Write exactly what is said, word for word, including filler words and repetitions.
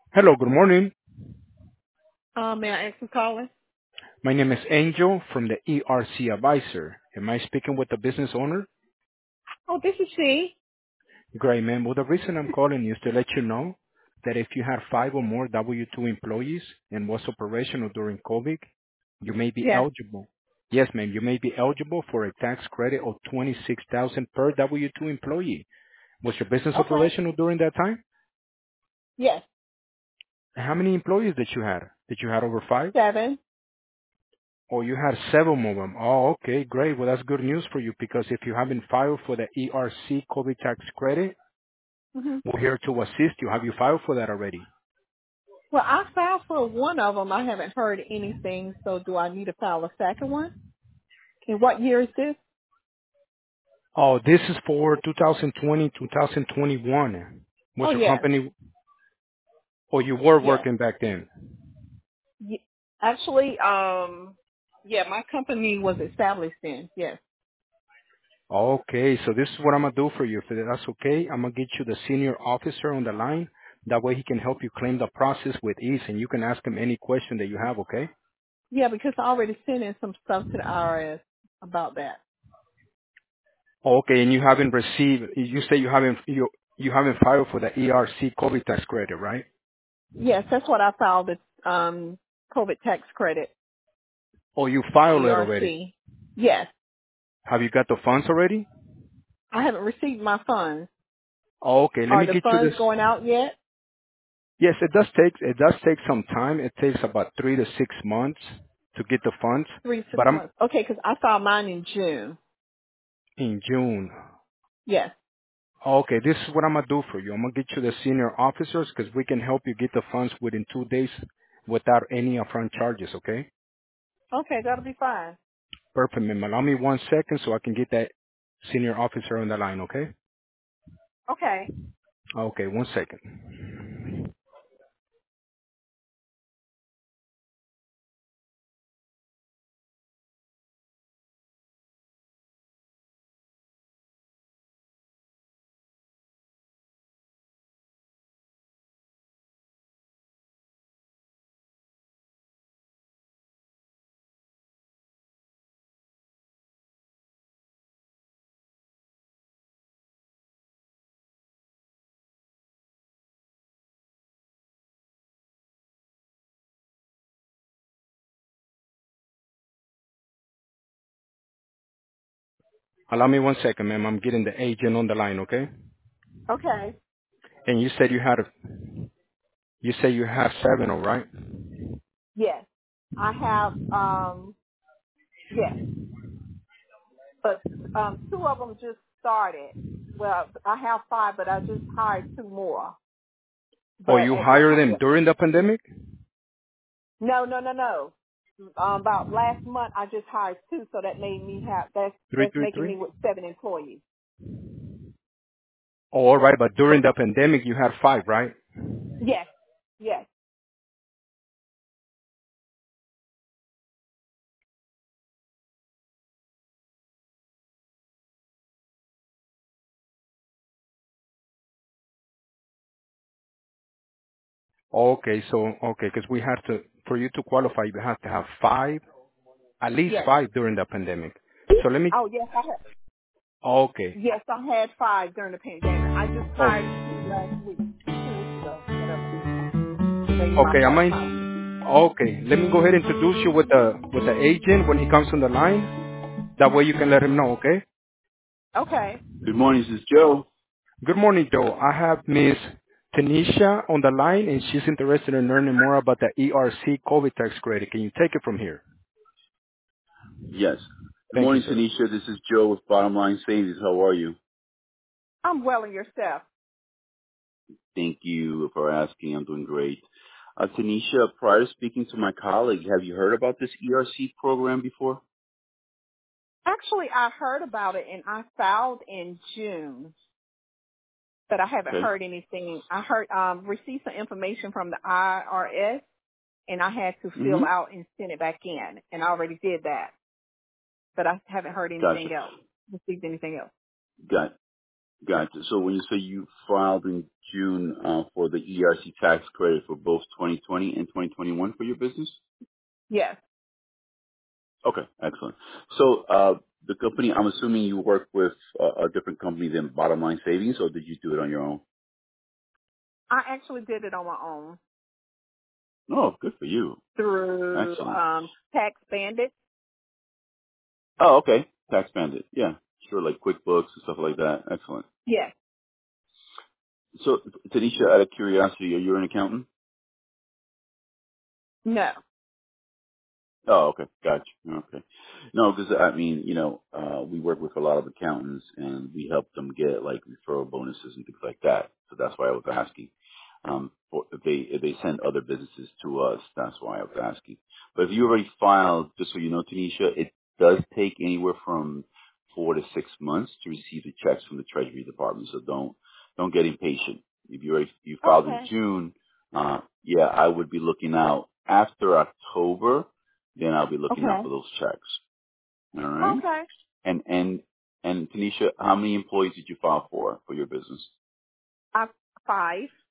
Hello, good morning. Um, may I ask who's calling? My name is Angel from the E R C Advisor. Am I speaking with the business owner? Oh, this is she. Great, ma'am. Well, the reason I'm calling you is to let you know that if you have five or more W two employees and was operational during COVID, you may be Yes. eligible. Yes, ma'am, you may be eligible for a tax credit of twenty-six thousand dollars per W two employee. Was your business Okay. operational during that time? Yes. How many employees did you have? Did you have over five? Seven. Oh, you had seven of them. Oh, okay, great. Well, that's good news for you because if you haven't filed for the E R C COVID tax credit, hmm we're here to assist you. Have you filed for that already? Well, I filed for one of them. I haven't heard anything, so do I need to file a second one? And what year is this? Oh, this is for two thousand twenty, two thousand twenty-one. Was Oh, your yes. company, or you were Yes. working back then? Ye- Actually, um, yeah, my company was established then. Yes. Okay, so this is what I'm gonna do for you. If that's okay, I'm gonna get you the senior officer on the line. That way he can help you claim the process with ease and you can ask him any question that you have, okay? Yeah, because I already sent in some stuff to the I R S about that. Okay, and you haven't received, you say you haven't, you, you haven't filed for the E R C COVID tax credit, right? Yes, that's what I filed. The um, COVID tax credit, Or you filed it already? E R C. Yes. Have you got the funds already? I haven't received my funds. Okay, let Are me the get you funds this. going out yet? Yes, it does take, it does take some time. It takes about three to six months to get the funds, Three, six but I'm months. Okay, because I filed mine in June. in June. Yes. Okay, this is what I'm gonna do for you. I'm gonna get you the senior officers because we can help you get the funds within two days without any upfront charges, okay? Okay, that'll be fine. Perfect, ma'am. Allow me one second so I can get that senior officer on the line, okay? Okay. Okay, one second. Allow me one second, ma'am. I'm getting the agent on the line, okay? Okay. And you said you had a, you said you have seven, all right? Yes. I have, um, yes. But um, two of them just started. Well, I have five, but I just hired two more. Or But you at this hire time, them yes. during the pandemic? No, no, no, no. Um, about last month, I just hired two, so that made me have, that's, Three, that's three, making me three. with seven employees. Oh, all right, but during the pandemic you had five, right? Yes. Yes. Okay, so okay, because we have to, for you to qualify, you have to have five, at least Yes. five during the pandemic. So let me. Oh, yes, I have. Okay. Yes, I had five during the pandemic. I just Oh, hired two last week, two weeks ago, whatever. Maybe my okay. I part might. time. Okay, let me go ahead and introduce you with the with the agent when he comes on the line. That way you can let him know, okay? Okay. Good morning, this is Joe. Good morning, Joe. I have Miss Tanisha on the line, and she's interested in learning more about the E R C COVID tax credit. Can you take it from here? Yes. Good Thank you, morning, sir. Tanisha. This is Joe with Bottom Line Savings. How are you? I'm well in yourself. Thank you for asking. I'm doing great. Uh, Tanisha, prior to speaking to my colleague, have you heard about this E R C program before? Actually, I heard about it and I filed in June, but I haven't Okay. heard anything. I heard um received some information from the I R S and I had to fill Mm-hmm. out and send it back in, and I already did that, but I haven't heard Gotcha. anything else, received anything else. Got Gotcha. So when you say you filed in June uh, for the E R C tax credit for both twenty twenty and twenty twenty-one for your business? Yes. Okay, excellent. So uh, the company, I'm assuming you work with uh, a different company than Bottom Line Savings, or did you do it on your own? I actually did it on my own Oh, good for you. through Excellent. um, Tax Bandit. Oh, okay. Tax Bandit. Yeah, sure, like QuickBooks and stuff like that. Excellent. Yes. So, Tanisha, out of curiosity, are you an accountant? No. Oh, okay. Gotcha. Okay. No, because I mean, you know, uh, we work with a lot of accountants and we help them get like referral bonuses and things like that. So that's why I was asking. Um, for, if they, if they send other businesses to us, that's why I was asking. But if you already filed, just so you know, Tanisha, it does take anywhere from four to six months to receive the checks from the Treasury Department. So don't, don't get impatient. If you already, you filed in Okay. June, uh, yeah, I would be looking out after October, then I'll be looking out Okay. for those checks. All right. Okay. And and and Tanisha, how many employees did you file for for your business? I five.